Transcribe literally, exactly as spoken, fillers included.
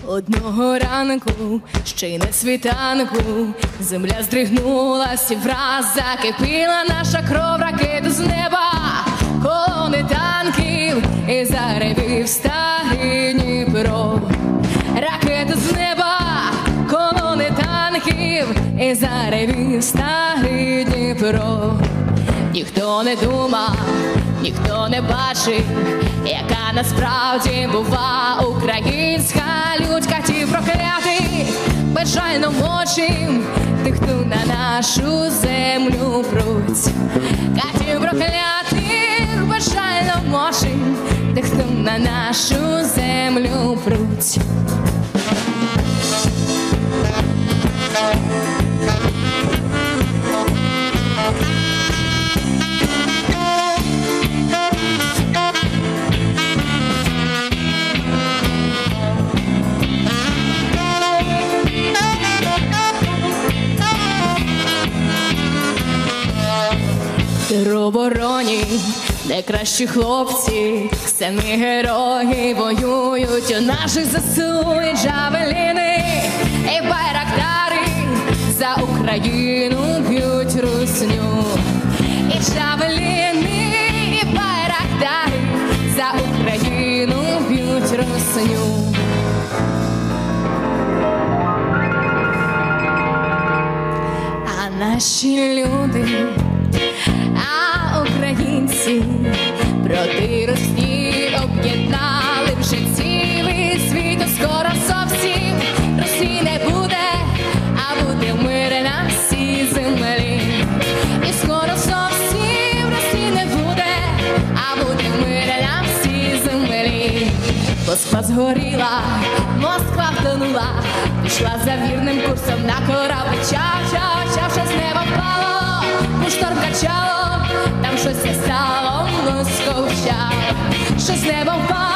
Одного ранку, ще й на світанку, земля здригнулась і враз закипіла наша кров, ракету з неба, колони танків і заревів старий Дніпро. Ракету з неба, колони танків і заревів старий Дніпро. Ніхто не думав, ніхто не бачив, яка насправді бува українська лють. Катів проклятих, безжально мочим тих, хто на нашу землю пруть. Катів проклятих, безжально мочим тих, хто на нашу землю пруть. Теробороні, де кращі хлопці, самі герої воюють у наших ЗСУ. І джавеліни, і байрактари за Україну б'ють русню. І джавеліни, і байрактари за Україну б'ють русню. А наші люди, а українці проти Росії об'єднали вже цілий світ. Скоро зовсім Росії не буде, а буде мир на всій землі. І скоро зовсім Росії не буде, а буде мир на всій землі. Москва згоріла, Москва втонула, пішла за вірним курсом на корабль. Чав-чав-чав, що з неба впало, у шторм качало, там щось не стало, Московща, що з неба впало.